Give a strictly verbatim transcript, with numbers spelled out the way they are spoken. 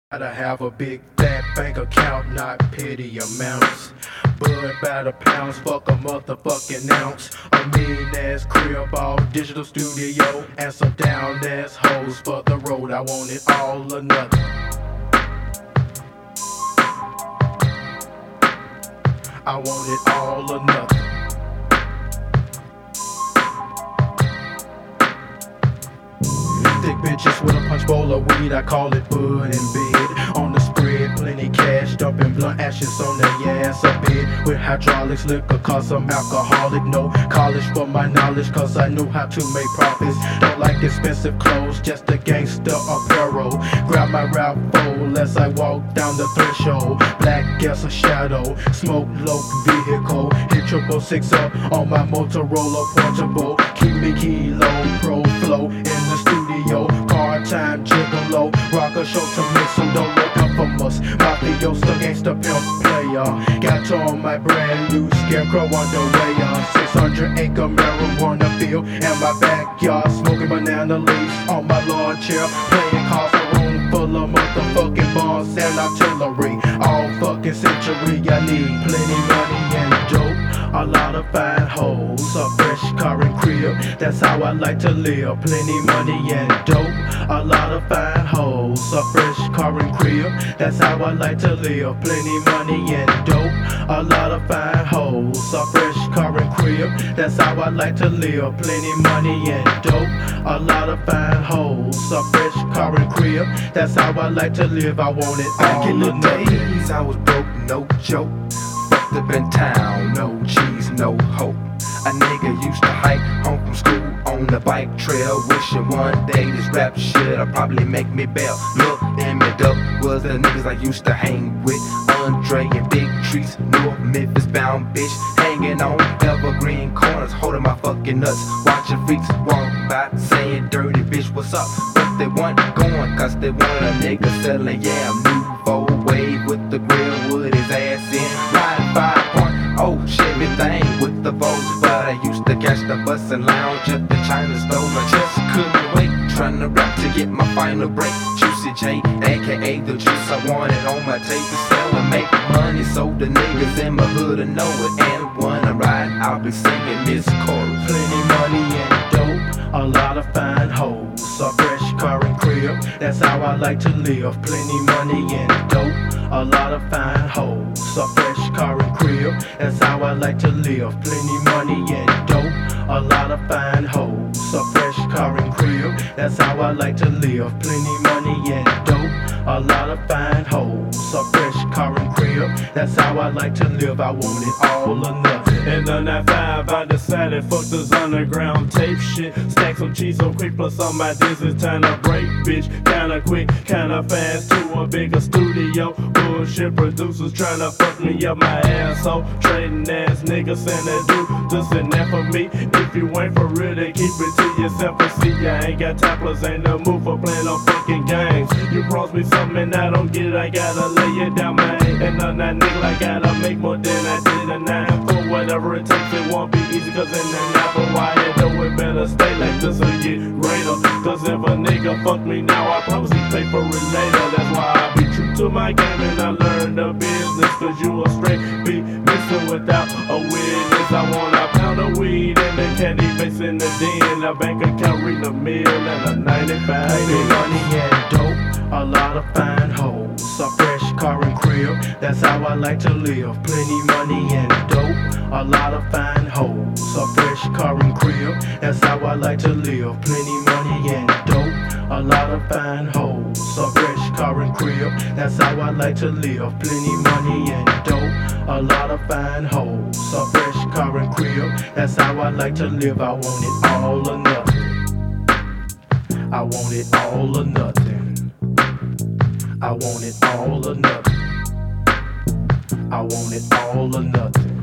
Gotta have a big fat bank account, not petty amounts. Bud by the pounds, fuck a motherfucking ounce. A mean ass crib, all digital studio, and some down ass hoes for the road. I want it all or nothing. I want it all or nothing. Thick bitches with a punch bowl of weed, I call it bud in bed. On the spread, plenty cash, dumping blunt ashes on their ass a bit. With hydraulics, liquor, cause I'm alcoholic. No college for my knowledge, cause I know how to make profits. Don't like expensive clothes, just a gangster apparel. Grab my rap fold as I walk down the threshold. Black as a shadow, smoke low vehicle. Hit triple six up on my Motorola portable. Keep me kilo, pro flow in the studio. Part-time gigolo, rock a show to make some dough. Look up from us, mafioso, gangsta pimp player. Got on my brand new scarecrow underway. uh, six hundred acre marijuana field in my backyard, smoking banana leaves on my lawn chair, playing cards, a room full of motherfucking bombs and artillery. All fucking century, I need plenty money and dope, a lot of fine hoes, a fresh car and crib. That's how I like to live. Plenty money and dope, a lot of fine hoes, a fresh car and crib. That's how I like to live. Plenty money and dope, a lot of fine hoes, a fresh car and crib. That's how I like to live. Plenty money and dope, a lot of fine hoes, a fresh car and crib. That's how I like to live. I want it all. Back in the days, I was broke, no joke. Fucked up in town, no cheese, no hope. A nigga used to hike home from school on the bike trail, wishing one day this rap shit'll probably make me bail. Look, in me dope was the niggas I used to hang with. Andre and Big Trees, North Memphis bound bitch, hanging on evergreen corners, holding my fucking nuts. Watching freaks walk by, saying dirty bitch, what's up? But they weren't going, cause they wanted a nigga selling, yeah, new four wave with the grill, with his ass in, riding five point oh Chevy thing with the Vogue. But I used to catch the bus and lounge at the China store. I just couldn't wait, trying to rap to get my final break. Juicy J, aka the juice I wanted on my tape to sell and make money, so the niggas in my hood to know it. And when I ride, I'll be singing this chorus. Plenty money and dope, a lot of fine hoes, a fresh car and crib. That's how I like to live. Plenty money and dope, a lot of fine hoes, a fresh car and crib. That's how I like to live. Plenty money and dope, a lot of fine hoes, a fresh car and crib. That's how I like to live. Plenty money and dope, a lot of fine hoes, a fresh car and crib. That's how I like to live. I want it all or nothing. And on that five, I decided fuck this underground tape shit. Stack some cheese so quick, plus on my this is time to break, bitch. Kinda quick, kinda fast to a bigger studio. Bullshit producers tryna fuck me up my asshole. Trading ass niggas and they do this and that for me. If you ain't for real, then keep it to yourself. And see, I ain't got time, plus ain't no move for playing no fucking games. You promise me something I don't get it, I gotta lay it down, man. And on that nigga, I gotta make more than I did a nine. For whatever it takes, it won't be easy, cause in the never why it know it better stay like this or get greater. Cause if a nigga fuck me now, I promise he pay for it later. That's why I be true to my game and I learn the business. Cause you a straight be missing without a witness. I want a pound of weed and a candy face in the den, a bank account reading a meal and a ninety-five. Plenty money and dope, a lot of fine hoes, a fresh car and crib. That's how I like to live. Plenty money and dope, a lot of fine hoes, a fresh car and crib. That's how I like to live. Plenty money and dope, a lot of fine hoes, a fresh car and crib. That's how I like to live. Plenty money and dope, a lot of fine hoes, a fresh car and crib. That's how I like to live. I want it all or nothing. I want it all or nothing. I want it all or nothing. I want it all or nothing.